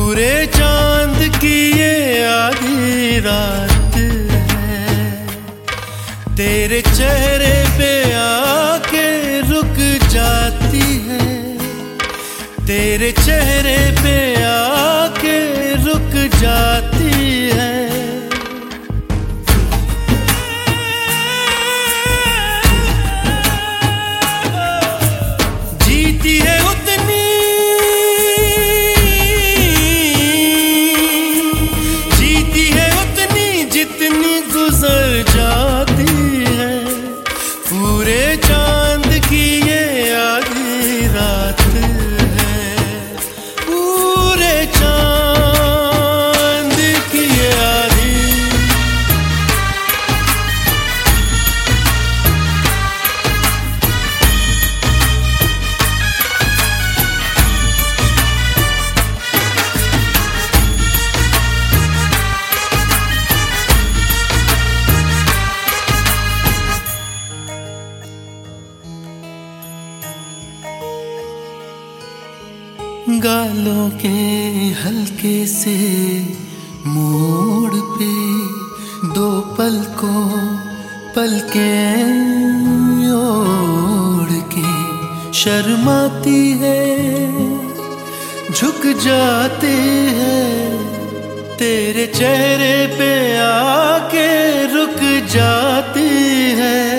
पूरे चांद की ये आधी रात है, तेरे चेहरे पे आके रुक जाती है, तेरे चेहरे पे आके रुक जाती है। जीती है उतनी, जीती है उतनी जितनी गुजर जाती है। पूरे चांद की ये आधी रात है, पूरे चांद की ये आधी। गालों के हल्के से मोड़ पे दो पलकें ओढ़ के शर्माती है, झुक जाते हैं, तेरे चेहरे पे आके रुक जाती है।